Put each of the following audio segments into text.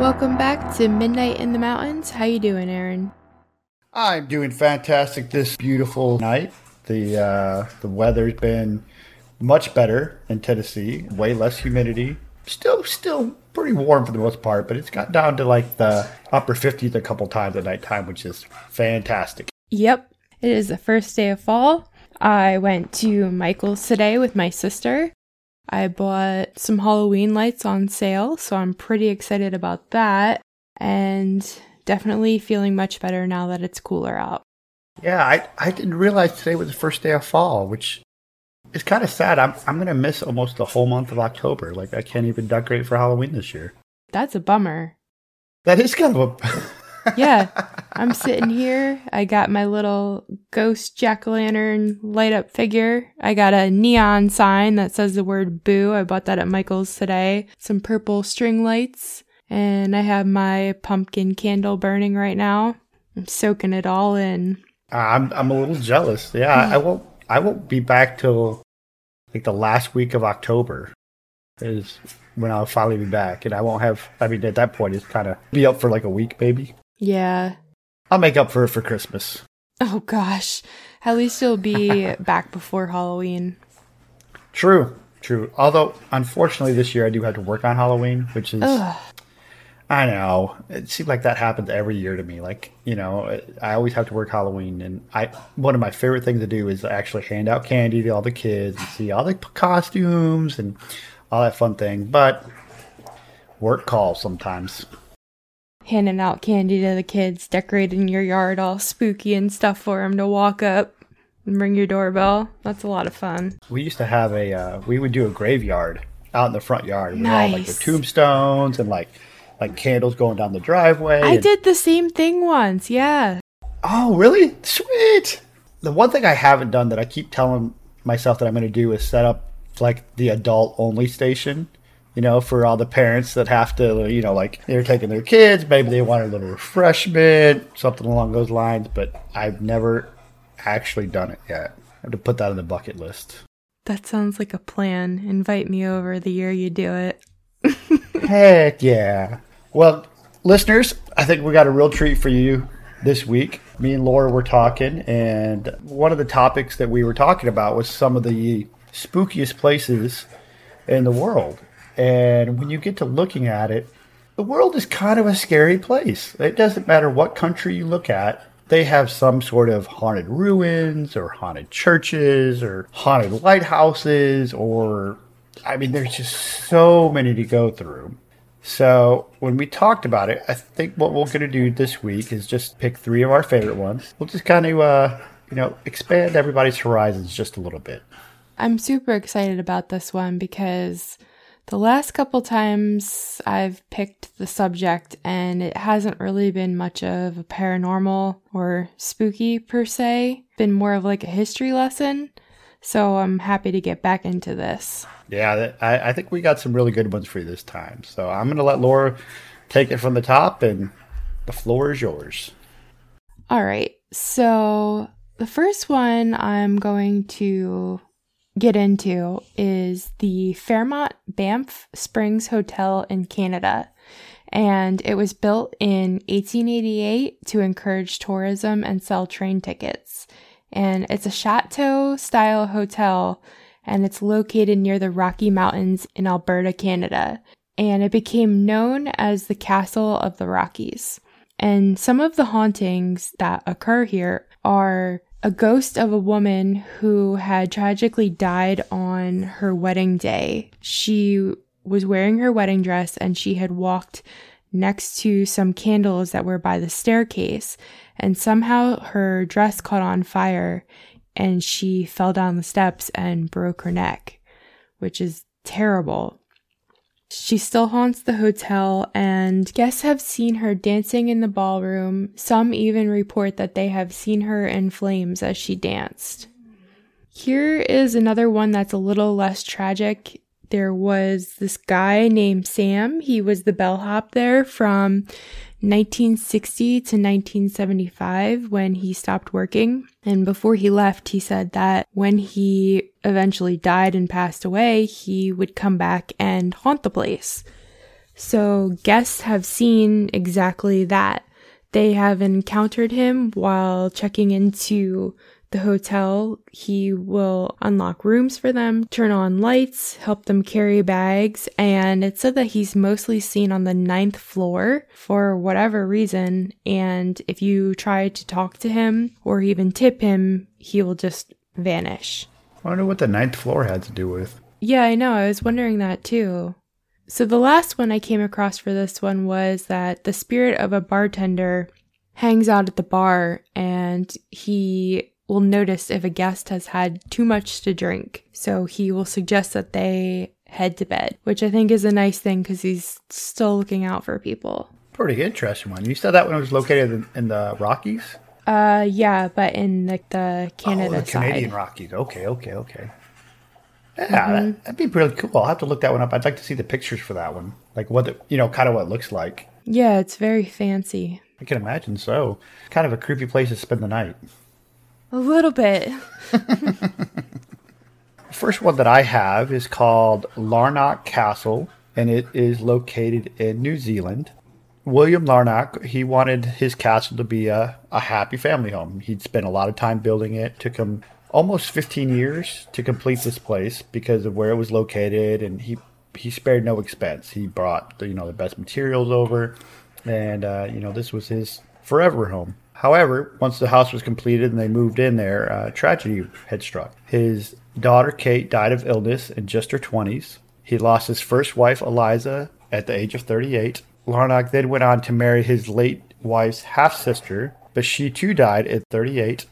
Welcome back to Midnight in the Mountains. How you doing, Aaron? I'm doing fantastic this beautiful night. The weather's been much better in Tennessee. Way less humidity. Still pretty warm for the most part, but it's got down to like the upper 50s a couple times at nighttime, which is fantastic. Yep, it is the first day of fall. I went to Michael's today with my sister. I bought some Halloween lights on sale, so I'm pretty excited about that. And definitely feeling much better now that it's cooler out. Yeah, I didn't realize today was the first day of fall, which is kind of sad. I'm going to miss almost the whole month of October. Like, I can't even decorate for Halloween this year. That's a bummer. That is kind of a... Yeah, I'm sitting here. I got my little ghost jack-o'-lantern light-up figure. I got a neon sign that says the word boo. I bought that at Michael's today. Some purple string lights. And I have my pumpkin candle burning right now. I'm soaking it all in. I'm a little jealous. Yeah, I won't be back till like the last week of October is when I'll finally be back. And I won't have, I mean, at that point, it's kind of be up for like a week, maybe. Yeah. I'll make up for it for Christmas. Oh, gosh. At least you'll be back before Halloween. True. Although, unfortunately, this year I do have to work on Halloween, which is... Ugh. I know. It seems like that happens every year to me. Like, you know, I always have to work Halloween. And one of my favorite things to do is actually hand out candy to all the kids and see all the costumes and all that fun thing. But work calls sometimes. Handing out candy to the kids, decorating your yard all spooky and stuff for them to walk up and ring your doorbell. That's a lot of fun. We used to have we would do a graveyard out in the front yard. Nice. With all like the tombstones and like candles going down the driveway. I did the same thing once, yeah. Oh, really? Sweet. The one thing I haven't done that I keep telling myself that I'm going to do is set up like the adult only station. You know, for all the parents that have to, you know, like they're taking their kids, maybe they want a little refreshment, something along those lines, but I've never actually done it yet. I have to put that on the bucket list. That sounds like a plan. Invite me over the year you do it. Heck yeah. Well, listeners, I think we got a real treat for you this week. Me and Laura were talking, and one of the topics that we were talking about was some of the spookiest places in the world. And when you get to looking at it, the world is kind of a scary place. It doesn't matter what country you look at. They have some sort of haunted ruins or haunted churches or haunted lighthouses or, I mean, there's just so many to go through. So when we talked about it, I think what we're going to do this week is just pick 3 of our favorite ones. We'll just kind of, expand everybody's horizons just a little bit. I'm super excited about this one because the last couple times I've picked the subject and it hasn't really been much of a paranormal or spooky per se. Been more of like a history lesson. So I'm happy to get back into this. Yeah, I think we got some really good ones for you this time. So I'm going to let Laura take it from the top and the floor is yours. All right. So the first one I'm going to get into is the Fairmont Banff Springs Hotel in Canada. And it was built in 1888 to encourage tourism and sell train tickets. And it's a chateau-style hotel, and it's located near the Rocky Mountains in Alberta, Canada. And it became known as the Castle of the Rockies. And some of the hauntings that occur here are a ghost of a woman who had tragically died on her wedding day. She was wearing her wedding dress and she had walked next to some candles that were by the staircase, and somehow her dress caught on fire and she fell down the steps and broke her neck, which is terrible. She still haunts the hotel, and guests have seen her dancing in the ballroom. Some even report that they have seen her in flames as she danced. Here is another one that's a little less tragic. There was this guy named Sam. He was the bellhop there from 1960 to 1975 when he stopped working. And before he left, he said that when he eventually died and passed away, he would come back and haunt the place. So guests have seen exactly that. They have encountered him while checking into the hotel. He will unlock rooms for them, turn on lights, help them carry bags, and it said that he's mostly seen on the 9th floor for whatever reason, and if you try to talk to him or even tip him, he will just vanish. I wonder what the 9th floor had to do with. Yeah, I know. I was wondering that too. So the last one I came across for this one was that the spirit of a bartender hangs out at the bar, and he will notice if a guest has had too much to drink. So he will suggest that they head to bed, which I think is a nice thing because he's still looking out for people. Pretty interesting one. You said that one was located in the Rockies? Yeah, but in like the Canada the Canadian side. Rockies. Okay. Yeah, that'd be really cool. I'll have to look that one up. I'd like to see the pictures for that one. Like what, kind of what it looks like. Yeah, it's very fancy. I can imagine so. Kind of a creepy place to spend the night. A little bit. The first one that I have is called Larnock Castle, and it is located in New Zealand. William Larnock, he wanted his castle to be a happy family home. He'd spent a lot of time building it. It took him almost 15 years to complete this place because of where it was located, and he spared no expense. He brought the best materials over, and this was his forever home. However, once the house was completed and they moved in there, tragedy had struck. His daughter Kate died of illness in just her 20s. He lost his first wife Eliza at the age of 38. Larnock then went on to marry his late wife's half-sister, but she too died at 38.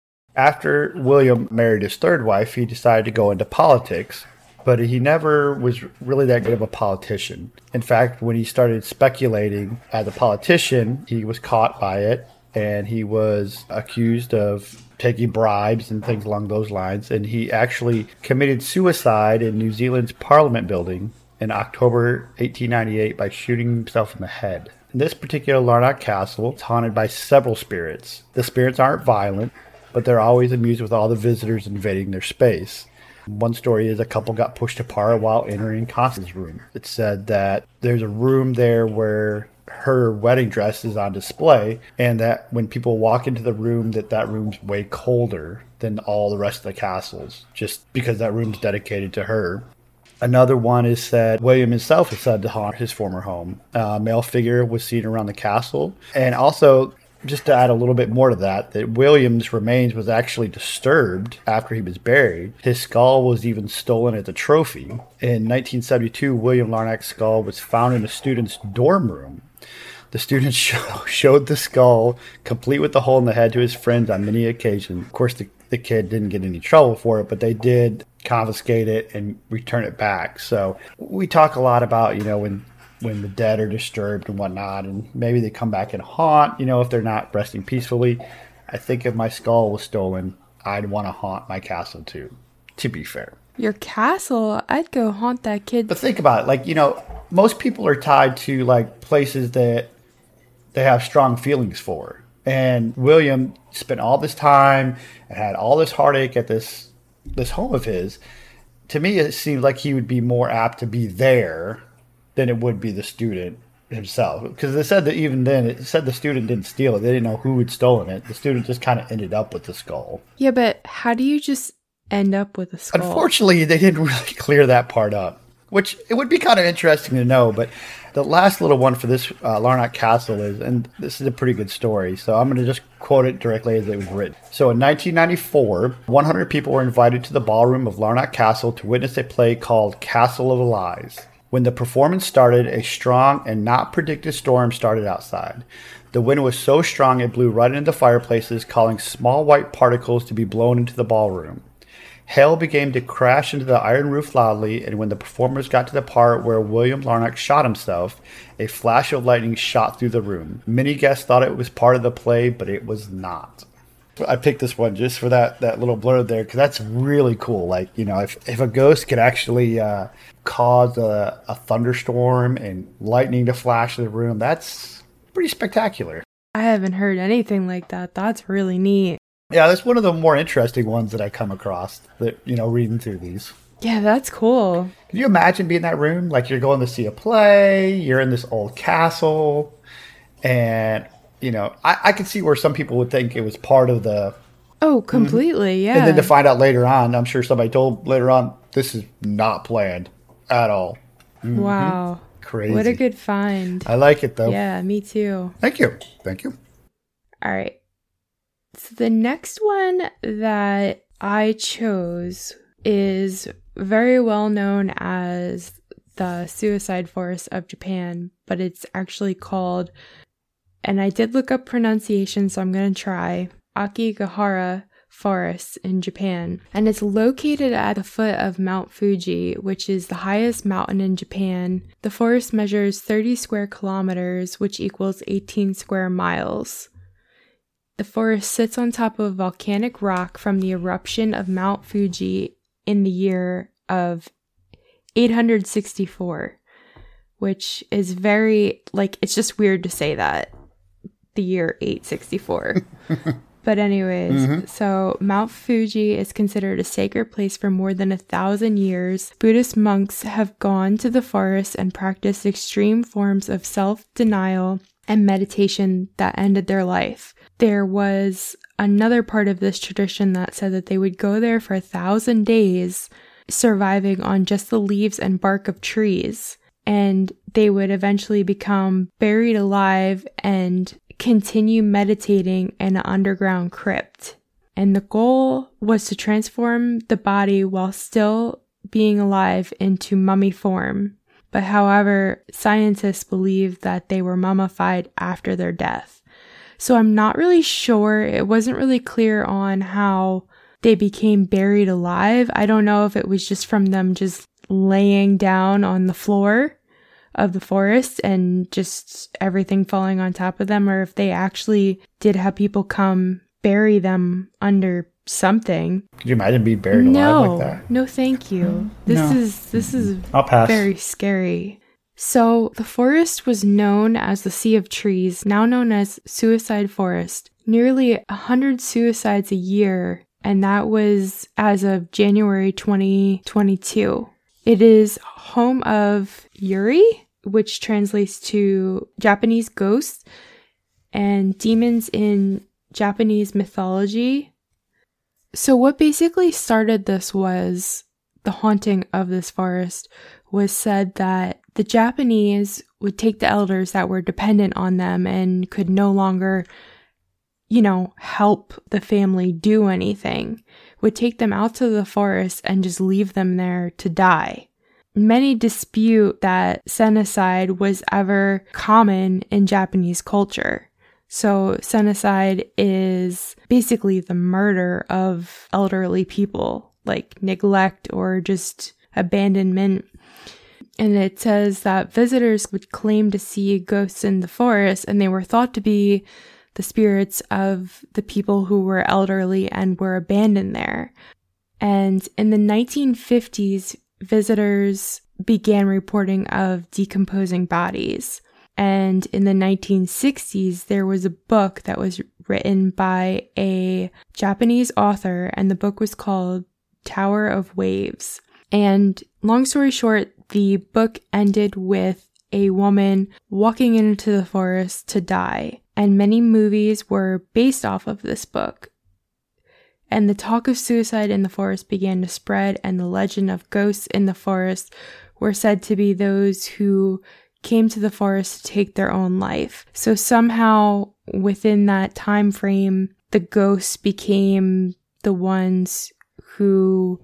After William married his third wife, he decided to go into politics, but he never was really that good of a politician. In fact, when he started speculating as a politician, he was caught by it, and he was accused of taking bribes and things along those lines, and he actually committed suicide in New Zealand's Parliament building in October 1898 by shooting himself in the head. This particular Larnock Castle is haunted by several spirits. The spirits aren't violent, but they're always amused with all the visitors invading their space. One story is a couple got pushed apart while entering Constance's room. It said that there's a room there where her wedding dress is on display, and that when people walk into the room, that room's way colder than all the rest of the castles, just because that room's dedicated to her. Another one is that William himself is said to haunt his former home. A male figure was seen around the castle. And also, just to add a little bit more to that William's remains was actually disturbed after he was buried. His skull was even stolen as a trophy. In 1972, William Larnock's skull was found in a student's dorm room. The students showed the skull, complete with the hole in the head, to his friends on many occasions. Of course, the kid didn't get any trouble for it, but they did confiscate it and return it back. So we talk a lot about, when the dead are disturbed and whatnot, and maybe they come back and haunt, if they're not resting peacefully. I think if my skull was stolen, I'd want to haunt my castle too, to be fair. Your castle? I'd go haunt that kid. But think about it. Most people are tied to, places that they have strong feelings for. And William spent all this time and had all this heartache at this home of his. To me, it seems like he would be more apt to be there than it would be the student himself. Because they said that even then, it said the student didn't steal it. They didn't know who had stolen it. The student just kind of ended up with the skull. Yeah, but how do you just end up with a skull? Unfortunately, they didn't really clear that part up, which it would be kind of interesting to know. But the last little one for this Larnock Castle is, and this is a pretty good story, so I'm going to just quote it directly as it was written. So in 1994, 100 people were invited to the ballroom of Larnock Castle to witness a play called Castle of Lies. When the performance started, a strong and not predicted storm started outside. The wind was so strong it blew right into the fireplaces, causing small white particles to be blown into the ballroom. Hail began to crash into the iron roof loudly, and when the performers got to the part where William Larnock shot himself, a flash of lightning shot through the room. Many guests thought it was part of the play, but it was not. I picked this one just for that little blurb there, because that's really cool. If a ghost could actually cause a thunderstorm and lightning to flash in the room, that's pretty spectacular. I haven't heard anything like that. That's really neat. Yeah, that's one of the more interesting ones that I come across, reading through these. Yeah, that's cool. Can you imagine being in that room? Like you're going to see a play, you're in this old castle, and I could see where some people would think it was part of the. Oh, completely, yeah. And then to find out later on, I'm sure somebody told later on, this is not planned at all. Wow. Crazy. What a good find. I like it, though. Yeah, me too. Thank you. Thank you. All right. So the next one that I chose is very well known as the Suicide Forest of Japan, but it's actually called, and I did look up pronunciation, so I'm going to try, Akigahara Forest in Japan. And it's located at the foot of Mount Fuji, which is the highest mountain in Japan. The forest measures 30 square kilometers, which equals 18 square miles. The forest sits on top of volcanic rock from the eruption of Mount Fuji in the year of 864, which is very, it's just weird to say that, the year 864. But anyways, so Mount Fuji is considered a sacred place for more than 1,000 years. Buddhist monks have gone to the forest and practiced extreme forms of self-denial and meditation that ended their life. There was another part of this tradition that said that they would go there for 1,000 days, surviving on just the leaves and bark of trees, and they would eventually become buried alive and continue meditating in an underground crypt. And the goal was to transform the body while still being alive into mummy form. But however, scientists believe that they were mummified after their death. So I'm not really sure. It wasn't really clear on how they became buried alive. I don't know if it was just from them just laying down on the floor of the forest and just everything falling on top of them, or if they actually did have people come bury them under something. Could you imagine being buried alive like that? No, thank you. This is I'll pass. Very scary. So the forest was known as the Sea of Trees, now known as Suicide Forest. Nearly 100 suicides a year, and that was as of January 2022. It is home of Yuri, which translates to Japanese ghosts, and demons in Japanese mythology. So what basically started this was the haunting of this forest was said that the Japanese would take the elders that were dependent on them and could no longer, help the family do anything, would take them out to the forest and just leave them there to die. Many dispute that senicide was ever common in Japanese culture. So senicide is basically the murder of elderly people, like neglect or just abandonment. And it says that visitors would claim to see ghosts in the forest, and they were thought to be the spirits of the people who were elderly and were abandoned there. And in the 1950s, visitors began reporting of decomposing bodies. And in the 1960s, there was a book that was written by a Japanese author, and the book was called Tower of Waves. And long story short, the book ended with a woman walking into the forest to die. And many movies were based off of this book. And the talk of suicide in the forest began to spread, and the legend of ghosts in the forest were said to be those who came to the forest to take their own life. So somehow within that time frame, the ghosts became the ones who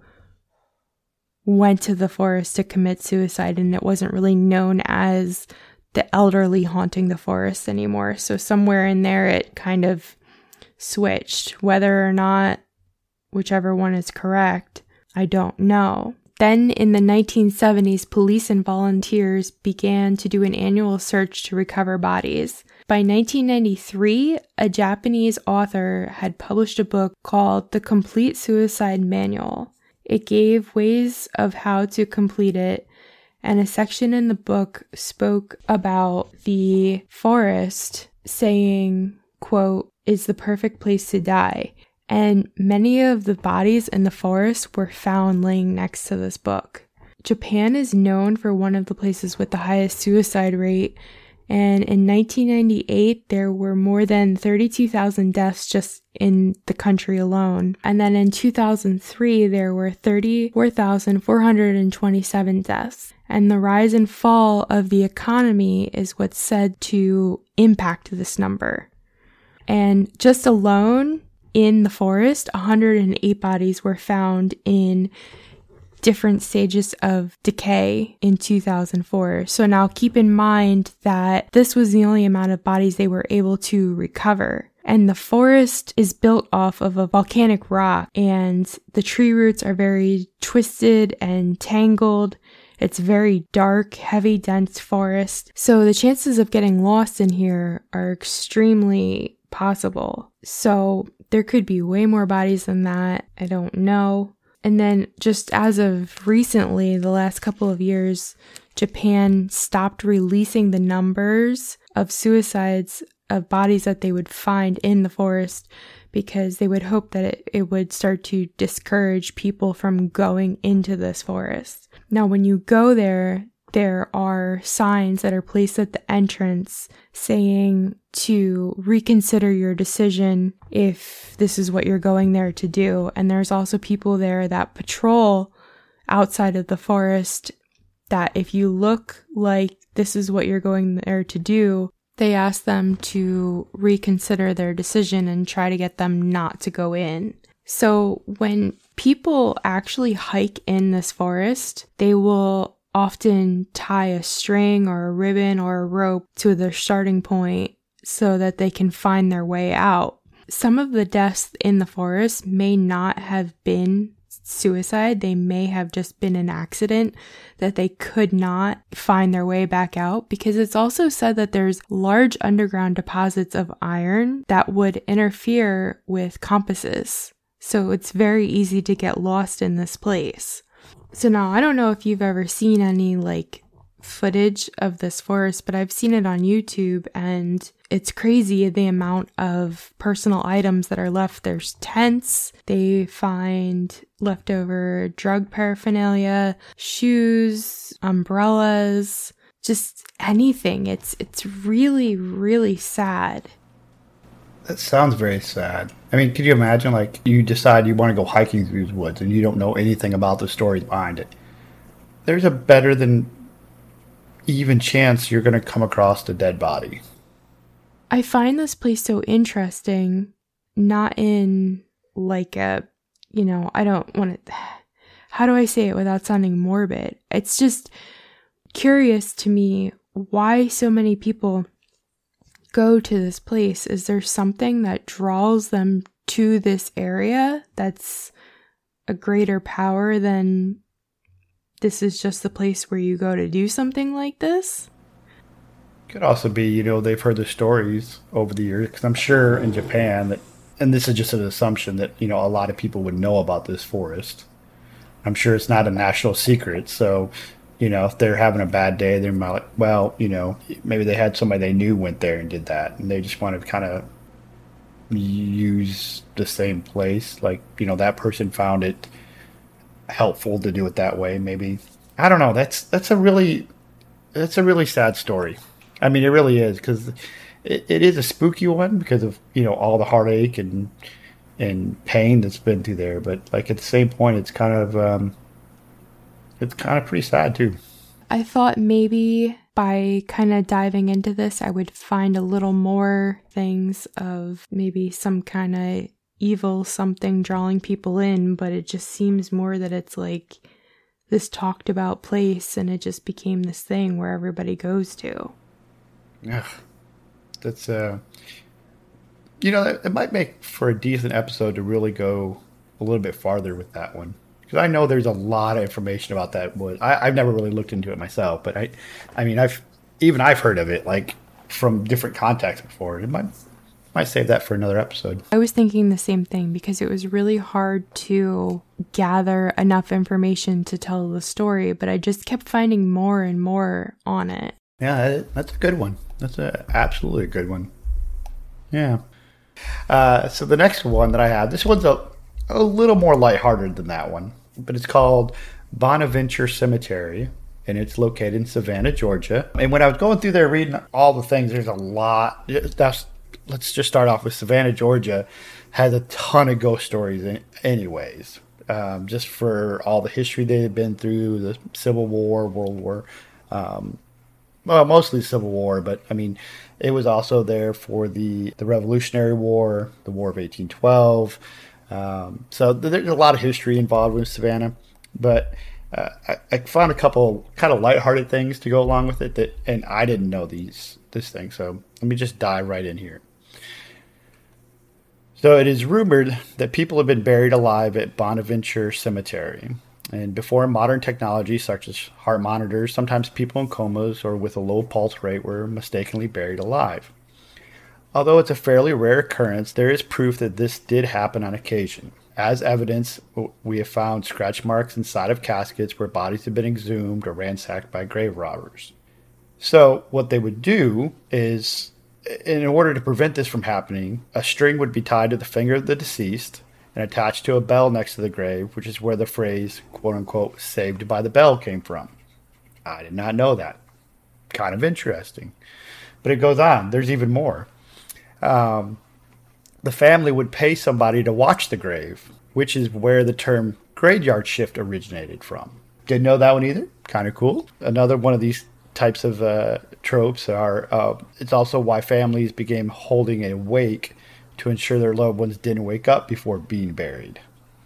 went to the forest to commit suicide, and it wasn't really known as the elderly haunting the forest anymore. So somewhere in there it kind of switched. Whether or not whichever one is correct, I don't know. Then in the 1970s, police and volunteers began to do an annual search to recover bodies. By 1993, a Japanese author had published a book called The Complete Suicide Manual. It gave ways of how to complete it, and a section in the book spoke about the forest saying, quote, is the perfect place to die. And many of the bodies in the forest were found laying next to this book. Japan is known for one of the places with the highest suicide rate. And in 1998, there were more than 32,000 deaths just in the country alone. And then in 2003, there were 34,427 deaths. And the rise and fall of the economy is what's said to impact this number. And just alone in the forest, 108 bodies were found in different stages of decay in 2004. So now keep in mind that this was the only amount of bodies they were able to recover. And the forest is built off of a volcanic rock, and the tree roots are very twisted and tangled. It's very dark, heavy, dense forest. So the chances of getting lost in here are extremely possible. So there could be way more bodies than that. I don't know. And then just as of recently, the last couple of years, Japan stopped releasing the numbers of suicides of bodies that they would find in the forest because they would hope that it would start to discourage people from going into this forest. Now, when you go there, there are signs that are placed at the entrance saying to reconsider your decision if this is what you're going there to do. And there's also people there that patrol outside of the forest that if you look like this is what you're going there to do, they ask them to reconsider their decision and try to get them not to go in. So when people actually hike in this forest, they will often tie a string or a ribbon or a rope to their starting point so that they can find their way out. Some of the deaths in the forest may not have been suicide. They may have just been an accident that they could not find their way back out, because it's also said that there's large underground deposits of iron that would interfere with compasses. So it's very easy to get lost in this place. So now I don't know if you've ever seen any footage of this forest, but I've seen it on YouTube, and it's crazy the amount of personal items that are left. There's tents, they find leftover drug paraphernalia, shoes, umbrellas, just anything. It's really, really sad. That sounds very sad. I mean, could you imagine, you decide you want to go hiking through these woods and you don't know anything about the stories behind it. There's a better than even chance you're going to come across a dead body. I find this place so interesting, not in I don't want to, how do I say it without sounding morbid? It's just curious to me why so many people go to this place. Is there something that draws them to this area that's a greater power than this is just the place where you go to do something like this? Could also be, they've heard the stories over the years, because I'm sure in Japan that, and this is just an assumption that, a lot of people would know about this forest. I'm sure it's not a national secret. So, if they're having a bad day, they're like, maybe they had somebody they knew went there and did that, and they just wanted to kind of use the same place. That person found it helpful to do it that way. Maybe, I don't know. That's a really sad story. I mean, it really is, because it is a spooky one because of, all the heartache and pain that's been through there. But at the same point, it's kind of pretty sad too. I thought maybe by kind of diving into this, I would find a little more things of maybe some kind of evil something drawing people in, but it just seems more that it's this talked about place, and it just became this thing where everybody goes to. Yeah, that's it might make for a decent episode to really go a little bit farther with that one, because I know there's a lot of information about that wood. I've never really looked into it myself, but I've heard of it from different contexts before. It might save that for another episode. I was thinking the same thing, because it was really hard to gather enough information to tell the story, but I just kept finding more and more on it. Yeah, that's a good one. That's absolutely a good one. Yeah. So the next one that I have, this one's a little more lighthearted than that one, but it's called Bonaventure Cemetery, and it's located in Savannah, Georgia. And when I was going through there reading all the things, there's a lot. Let's just start off with Savannah, Georgia, has a ton of ghost stories anyways. Just for all the history they had been through, the Civil War, World War, well, mostly Civil War, but I mean, it was also there for the Revolutionary War, the War of 1812. So there's a lot of history involved with Savannah, but I found a couple kind of lighthearted things to go along with it and I didn't know this thing. So let me just dive right in here. So it is rumored that people have been buried alive at Bonaventure Cemetery. And before modern technology such as heart monitors, sometimes people in comas or with a low pulse rate were mistakenly buried alive. Although it's a fairly rare occurrence, there is proof that this did happen on occasion. As evidence, we have found scratch marks inside of caskets where bodies have been exhumed or ransacked by grave robbers. So what they would do is, in order to prevent this from happening, a string would be tied to the finger of the deceased and attached to a bell next to the grave, which is where the phrase, quote-unquote, saved by the bell came from. I did not know that. Kind of interesting. But it goes on. There's even more. The family would pay somebody to watch the grave, which is where the term graveyard shift originated from. Didn't know that one either. Kind of cool. Another one of these types of tropes are, it's also why families began holding a wake to ensure their loved ones didn't wake up before being buried.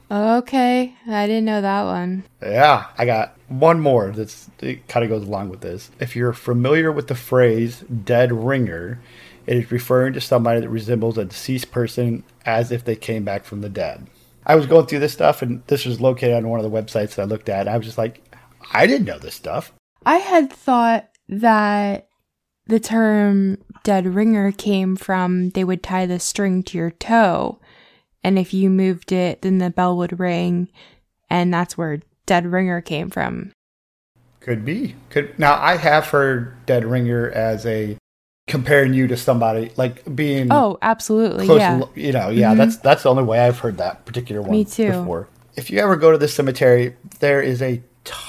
Okay, I didn't know that one. Yeah, I got one more it kind of goes along with this. If you're familiar with the phrase dead ringer, it is referring to somebody that resembles a deceased person as if they came back from the dead. I was going through this stuff, and this was located on one of the websites that I looked at. And I was just like, I didn't know this stuff. I had thought that the term dead ringer came from they would tie the string to your toe, and if you moved it, then the bell would ring, and that's where dead ringer came from. Could be. Now, I have heard dead ringer as comparing you to somebody, like being... Oh, absolutely, close, yeah. Mm-hmm. That's the only way I've heard that particular one. Me too. Before. If you ever go to this cemetery, there is a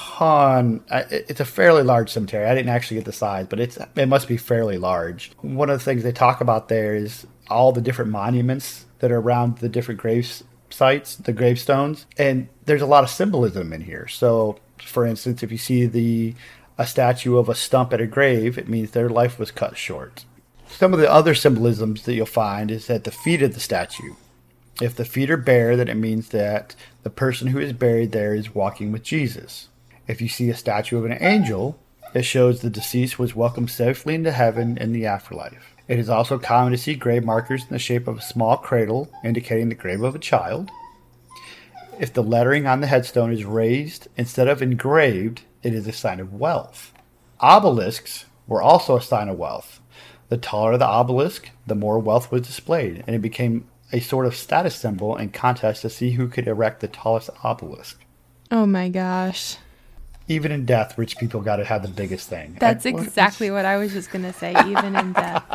ton. It's a fairly large cemetery. I didn't actually get the size, but it must be fairly large. One of the things they talk about there is all the different monuments that are around the different grave sites, the gravestones, and there's a lot of symbolism in here. So, for instance, if you see a statue of a stump at a grave, it means their life was cut short. Some of the other symbolisms that you'll find is at the feet of the statue. If the feet are bare, then it means that the person who is buried there is walking with Jesus. If you see a statue of an angel, it shows the deceased was welcomed safely into heaven in the afterlife. It is also common to see grave markers in the shape of a small cradle, indicating the grave of a child. If the lettering on the headstone is raised instead of engraved, it is a sign of wealth. Obelisks were also a sign of wealth. The taller the obelisk, the more wealth was displayed, and it became a sort of status symbol in contest to see who could erect the tallest obelisk. Oh my gosh. Even in death, rich people got to have the biggest thing. That's exactly what I was just going to say, even in death.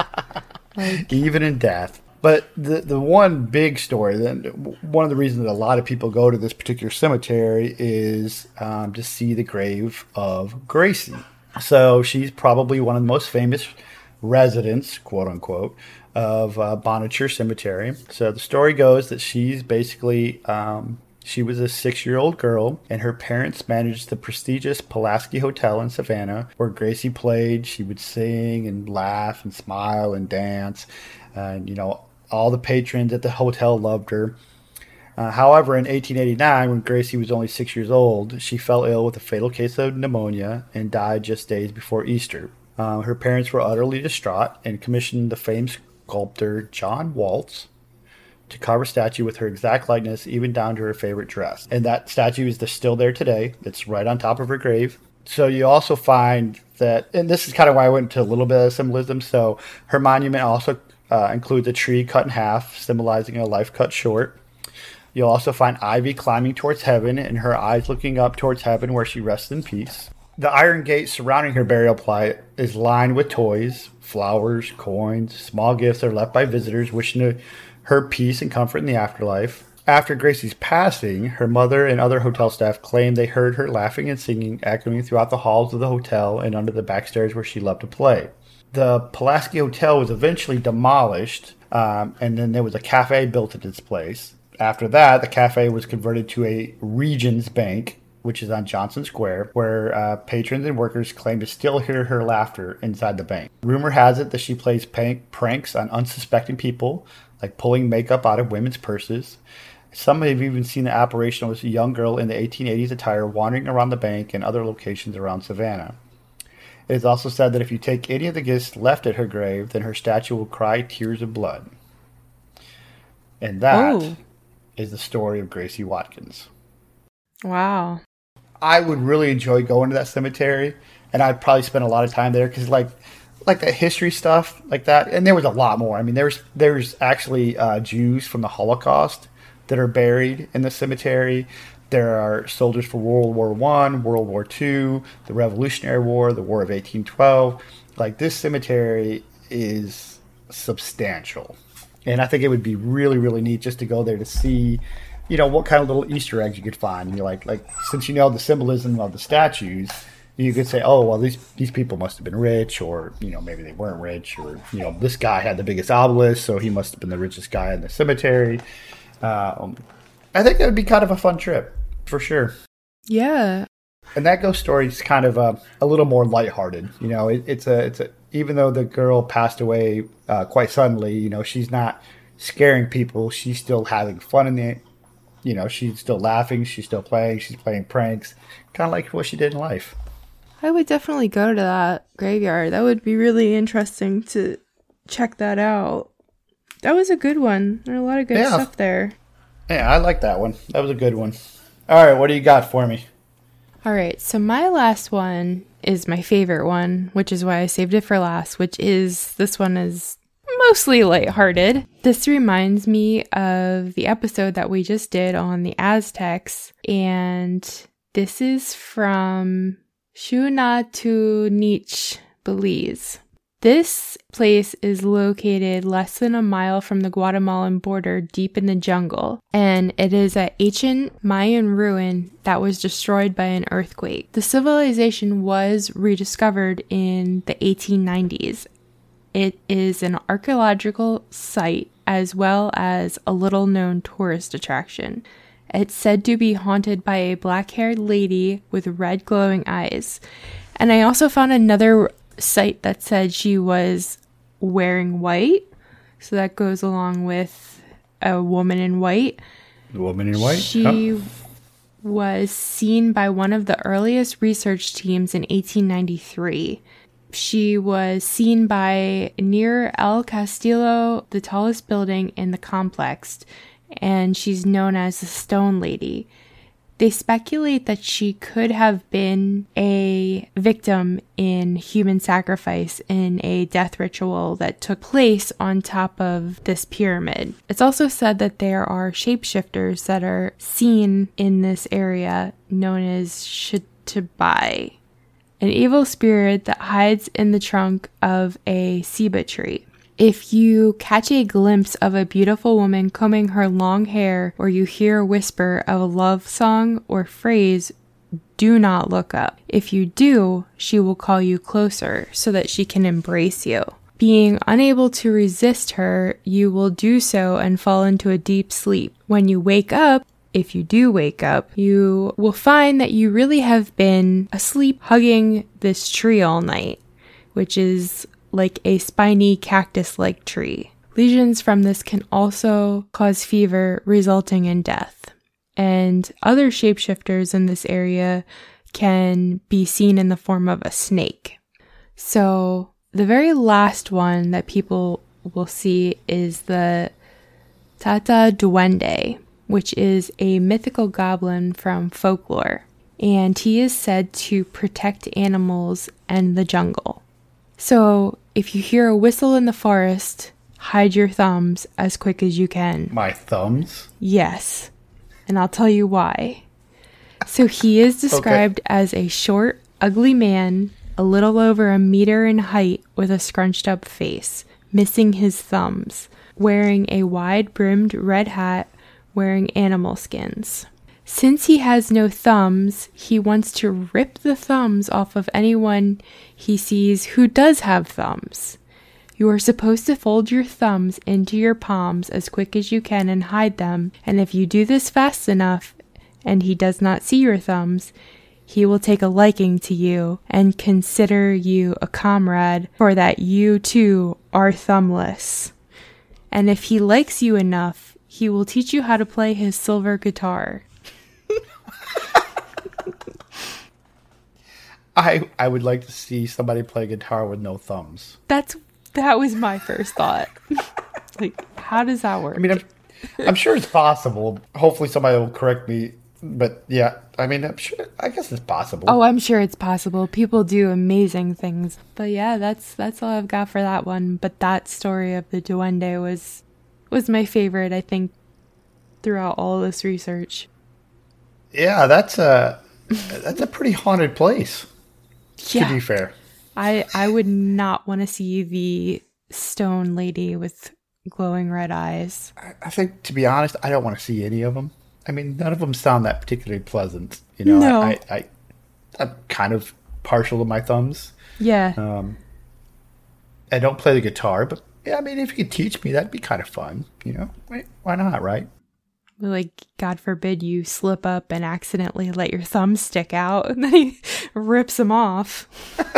Even in death. But the one big story, one of the reasons that a lot of people go to this particular cemetery is to see the grave of Gracie. So she's probably one of the most famous residents, quote unquote, of Bonaventure Cemetery. So the story goes that she's basically, she was a 6-year-old girl, and her parents managed the prestigious Pulaski Hotel in Savannah, where Gracie played. She would sing and laugh and smile and dance. And, all the patrons at the hotel loved her. However, in 1889, when Gracie was only 6 years old, she fell ill with a fatal case of pneumonia and died just days before Easter. Her parents were utterly distraught and commissioned the famed sculptor John Waltz to carve a statue with her exact likeness, even down to her favorite dress. And that statue is still there today. It's right on top of her grave. So you also find that, and this is kind of why I went into a little bit of symbolism. So her monument also includes a tree cut in half, symbolizing a life cut short. You'll also find ivy climbing towards heaven and her eyes looking up towards heaven where she rests in peace. The iron gate surrounding her burial plot is lined with toys, flowers, coins, small gifts that are left by visitors wishing her peace and comfort in the afterlife. After Gracie's passing, her mother and other hotel staff claimed they heard her laughing and singing echoing throughout the halls of the hotel and under the backstairs where she loved to play. The Pulaski Hotel was eventually demolished, and then there was a cafe built in its place. After that, the cafe was converted to a Regions Bank, which is on Johnson Square, where patrons and workers claim to still hear her laughter inside the bank. Rumor has it that she plays pranks on unsuspecting people, like pulling makeup out of women's purses. Some have even seen the apparition of a young girl in the 1880s attire wandering around the bank and other locations around Savannah. It is also said that if you take any of the gifts left at her grave, then her statue will cry tears of blood. And that is the story of Gracie Watkins. Wow. I would really enjoy going to that cemetery, and I'd probably spend a lot of time there because, like the history stuff like that. And there was a lot more. I mean, there's actually Jews from the Holocaust that are buried in the cemetery. There are soldiers for World War I, World War II, the Revolutionary War, the War of 1812. Like, this cemetery is substantial. And I think it would be really, really neat just to go there to see, what kind of little Easter eggs you could find. And you're like since you know the symbolism of the statues, you could say, oh, well, these people must have been rich, or, maybe they weren't rich, or, this guy had the biggest obelisk, so he must have been the richest guy in the cemetery. I think that would be kind of a fun trip, for sure. Yeah. And that ghost story is kind of a little more lighthearted. It's a even though the girl passed away quite suddenly, she's not scaring people. She's still having fun in the, she's still laughing. She's still playing. She's playing pranks, kind of like what she did in life. I would definitely go to that graveyard. That would be really interesting to check that out. That was a good one. There are a lot of good stuff there. Yeah, I like that one. That was a good one. All right, what do you got for me? All right, so my last one is my favorite one, which is why I saved it for last, this one is mostly lighthearted. This reminds me of the episode that we just did on the Aztecs, and this is from Xunauhtunich, Belize. This place is located less than a mile from the Guatemalan border, deep in the jungle, and it is an ancient Mayan ruin that was destroyed by an earthquake. The civilization was rediscovered in the 1890s. It is an archaeological site as well as a little-known tourist attraction. It's said to be haunted by a black-haired lady with red glowing eyes. And I also found another site that said she was wearing white, so that goes along with a woman in white. The woman in white? She was seen by one of the earliest research teams in 1893. She was seen by near El Castillo, the tallest building in the complex, and she's known as the Stone Lady. They speculate that she could have been a victim in human sacrifice in a death ritual that took place on top of this pyramid. It's also said that there are shapeshifters that are seen in this area known as Shitabai, an evil spirit that hides in the trunk of a ceiba tree. If you catch a glimpse of a beautiful woman combing her long hair, or you hear a whisper of a love song or phrase, do not look up. If you do, she will call you closer so that she can embrace you. Being unable to resist her, you will do so and fall into a deep sleep. When you wake up, if you do wake up, you will find that you really have been asleep hugging this tree all night, which is like a spiny cactus-like tree. Lesions from this can also cause fever, resulting in death. And other shapeshifters in this area can be seen in the form of a snake. So the very last one that people will see is the Tata Duende, which is a mythical goblin from folklore. And he is said to protect animals and the jungle. So, if you hear a whistle in the forest, hide your thumbs as quick as you can. My thumbs? Yes. And I'll tell you why. So, he is described as a short, ugly man, a little over 1 meter in height with a scrunched up face, missing his thumbs. wearing a wide-brimmed red hat, wearing animal skins. Since he has no thumbs, he wants to rip the thumbs off of anyone he sees who does have thumbs. You are supposed to fold your thumbs into your palms as quick as you can and hide them, and if you do this fast enough and he does not see your thumbs, he will take a liking to you and consider you a comrade, for that you too are thumbless. And if he likes you enough, he will teach you how to play his silver guitar. I would like to see somebody play guitar with no thumbs. That was my first thought. Like, how does that work? I mean, I'm sure it's possible. Hopefully somebody will correct me. But yeah, I mean, I guess it's possible. Oh, I'm sure it's possible. People do amazing things. But yeah, that's all I've got for that one. But that story of the Duende was my favorite, I think, throughout all this research. Yeah, that's a pretty haunted place. Yeah. To be fair. I would not want to see the stone lady with glowing red eyes. I think, to be honest, I don't want to see any of them. I mean, none of them sound that particularly pleasant. You know, no. I'm kind of partial to my thumbs. Yeah. I don't play the guitar, but yeah, I mean, if you could teach me, that'd be kind of fun. You know, why not, right? Like, God forbid you slip up and accidentally let your thumb stick out, and then he rips them off.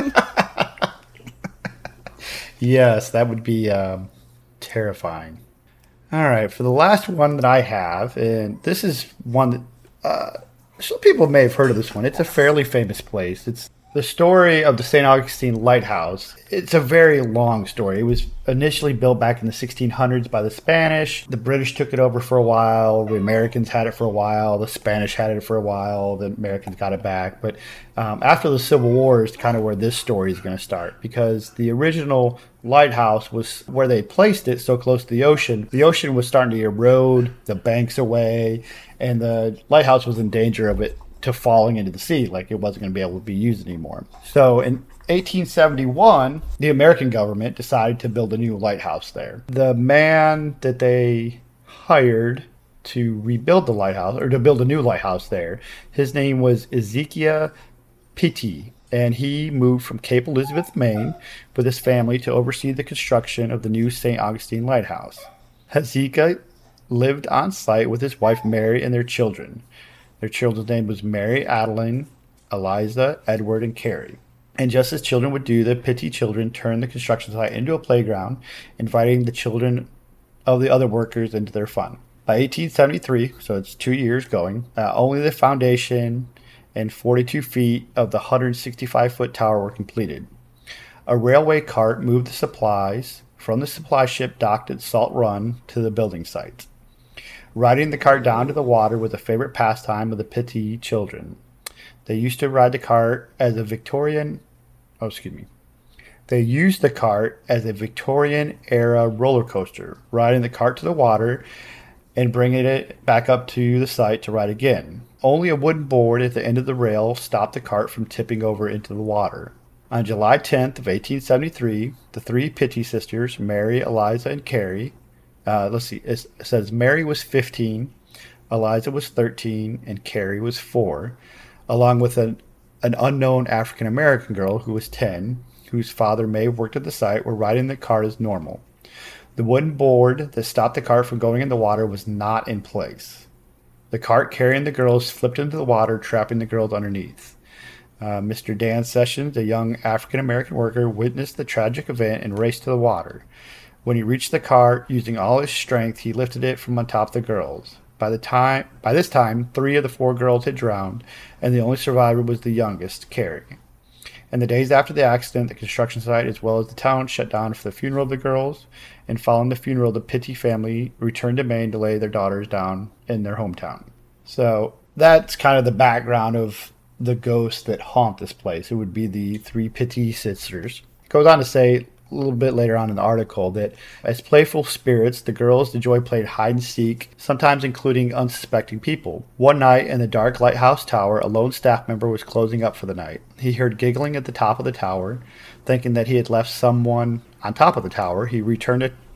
Yes, that would be terrifying. All right, for the last one that I have, and this is one that some people may have heard of this one. It's a fairly famous place. It's the story of the St. Augustine Lighthouse. It's a very long story. It was initially built back in the 1600s by the Spanish. The British took it over for a while. The Americans had it for a while. The Spanish had it for a while. The Americans got it back. But after the Civil War is kind of where this story is going to start, because the original lighthouse was where they placed it so close to the ocean. The ocean was starting to erode the banks away, and the lighthouse was in danger of it to falling into the sea, like it wasn't going to be able to be used anymore. So in 1871, the American government decided to build a new lighthouse there. The man that they hired to rebuild the lighthouse, or to build a new lighthouse there, his name was Ezekiel Pitti, and he moved from Cape Elizabeth, Maine, with his family to oversee the construction of the new St. Augustine Lighthouse. Hezekiah lived on site with his wife Mary and their children. Their children's name was Mary, Adeline, Eliza, Edward, and Carrie. And just as children would do, the Pitti children turned the construction site into a playground, inviting the children of the other workers into their fun. By 1873, so it's 2 years going, only the foundation and 42 feet of the 165-foot tower were completed. A railway cart moved the supplies from the supply ship docked at Salt Run to the building site. Riding the cart down to the water was a favorite pastime of the Pitti children. They used to ride the cart as a They used the cart as a Victorian-era roller coaster, riding the cart to the water and bringing it back up to the site to ride again. Only a wooden board at the end of the rail stopped the cart from tipping over into the water. On July 10th of 1873, the three Pitti sisters, Mary, Eliza, and Carrie, it says Mary was 15, Eliza was 13, and Carrie was 4, along with an unknown African-American girl who was 10, whose father may have worked at the site, were riding the cart as normal. The wooden board that stopped the cart from going in the water was not in place. The cart carrying the girls flipped into the water, trapping the girls underneath. Mr. Dan Sessions, a young African-American worker, witnessed the tragic event and raced to the water. When he reached the cart, using all his strength, he lifted it from on top of the girls. By this time, 3 of the 4 girls had drowned, and the only survivor was the youngest, Carrie. In the days after the accident, the construction site as well as the town shut down for the funeral of the girls, and following the funeral, the Pitti family returned to Maine to lay their daughters down in their hometown. So that's kind of the background of the ghosts that haunt this place. It would be the 3 Pitti sisters. It goes on to say a little bit later on in the article that as playful spirits, the girls enjoy playing hide and seek, sometimes including unsuspecting people. One night in the dark lighthouse tower, a lone staff member was closing up for the night. He heard giggling at the top of the tower. Thinking that he had left someone on top of the tower, he returned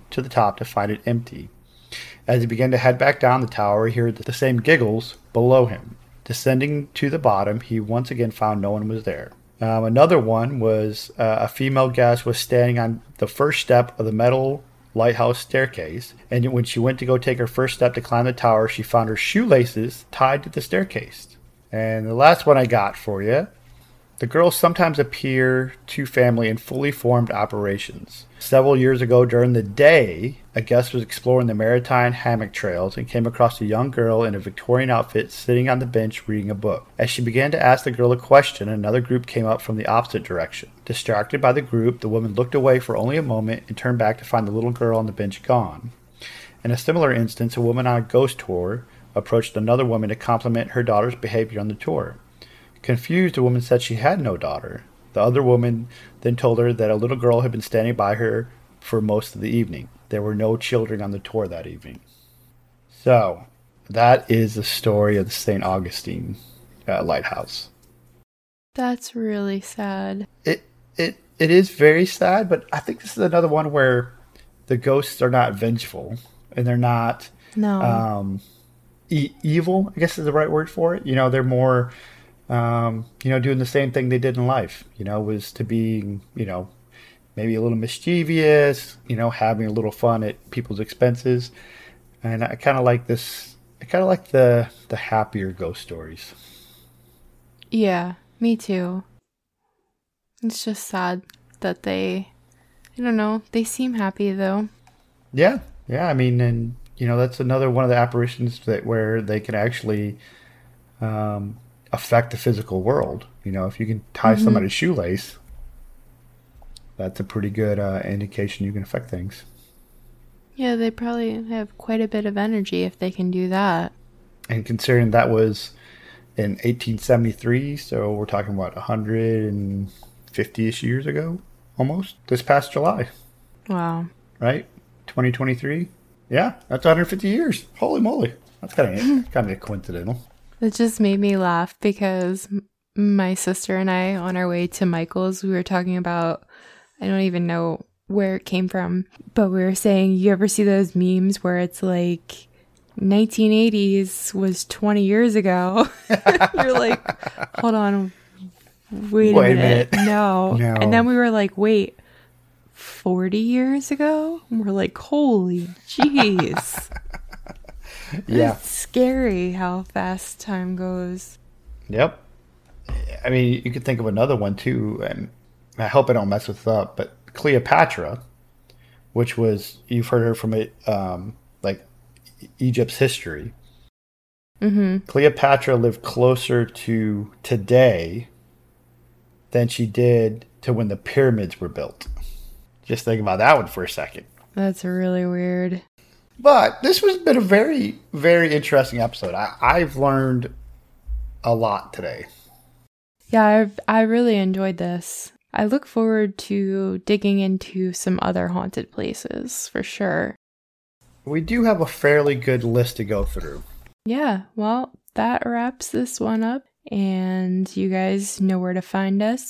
to the top to find it empty. As he began to head back down the tower, he heard the same giggles below him. Descending to the bottom, he once again found no one was there. Another one was a female guest was standing on the first step of the metal lighthouse staircase, and when she went to go take her first step to climb the tower, she found her shoelaces tied to the staircase. And the last one I got for you, the girls sometimes appear to family in fully formed operations. Several years ago during the day, a guest was exploring the maritime hammock trails and came across a young girl in a Victorian outfit sitting on the bench reading a book. As she began to ask the girl a question, another group came up from the opposite direction. Distracted by the group, the woman looked away for only a moment and turned back to find the little girl on the bench gone. In a similar instance, a woman on a ghost tour approached another woman to compliment her daughter's behavior on the tour. Confused, the woman said she had no daughter. The other woman then told her that a little girl had been standing by her for most of the evening. There were no children on the tour that evening. So, that is the story of the St. Augustine lighthouse. That's really sad. It is very sad, but I think this is another one where the ghosts are not vengeful and they're not evil, I guess is the right word for it. They're more doing the same thing they did in life, was to be, maybe a little mischievous, having a little fun at people's expenses. And I kind of like this. I kind of like the happier ghost stories. Yeah, me too. It's just sad that they seem happy though. Yeah. I mean, and that's another one of the apparitions where they can actually affect the physical world. If you can tie somebody's shoelace, that's a pretty good indication you can affect things. Yeah, they probably have quite a bit of energy if they can do that. And considering that was in 1873, so we're talking about 150-ish years ago, almost, this past July. Wow. Right? 2023? Yeah, that's 150 years. Holy moly. That's kind of coincidental. It just made me laugh because my sister and I, on our way to Michael's, we were talking about, I don't even know where it came from, but we were saying, you ever see those memes where it's like 1980s was 20 years ago? You're like, hold on, wait a minute. No. And then we were like, wait, 40 years ago? And we're like, holy jeez. Yeah. It's scary how fast time goes. Yep. I mean, you could think of another one too, and I hope I don't mess this up, but Cleopatra, which was, you've heard her from it, like Egypt's history. Mm-hmm. Cleopatra lived closer to today than she did to when the pyramids were built. Just think about that one for a second. That's really weird. But this has been a very, very interesting episode. I've learned a lot today. Yeah, I really enjoyed this. I look forward to digging into some other haunted places, for sure. We do have a fairly good list to go through. Yeah, well, that wraps this one up. And you guys know where to find us,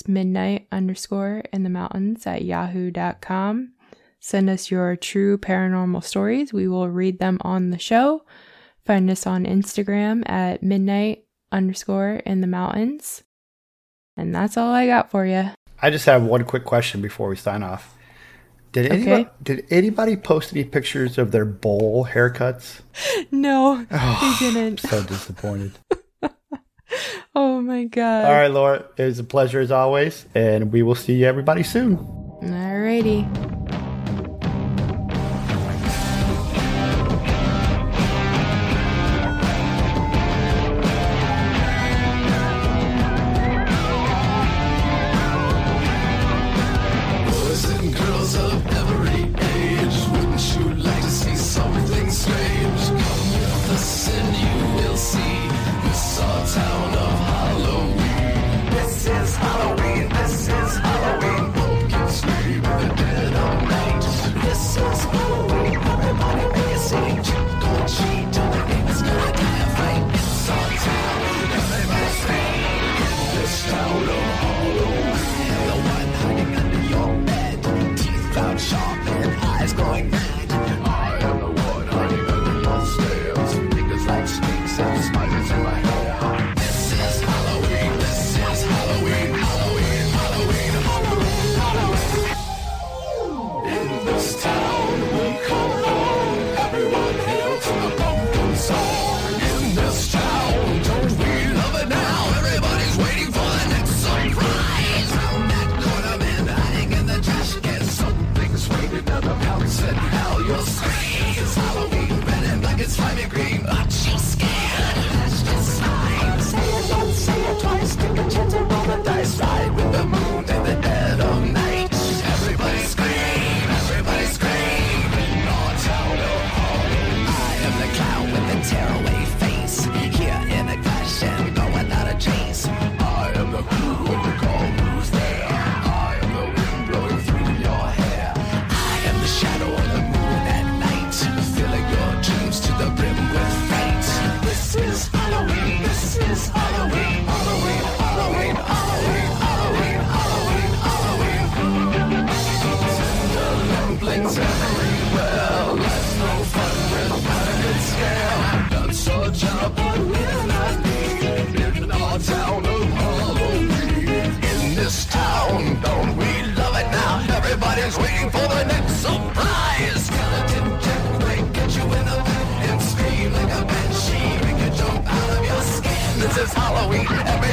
midnight_in-the-mountains@yahoo.com. Send us your true paranormal stories. We will read them on the show. Find us on Instagram at midnight_in-the-mountains. And that's all I got for you. I just have one quick question before we sign off. Did anybody post any pictures of their bowl haircuts? No, they didn't. I'm so disappointed. Oh my God. All right, Laura, it was a pleasure as always, and we will see everybody soon. Alrighty. Halloween, this is Halloween. Pumpkin scream in the dead of is Halloween.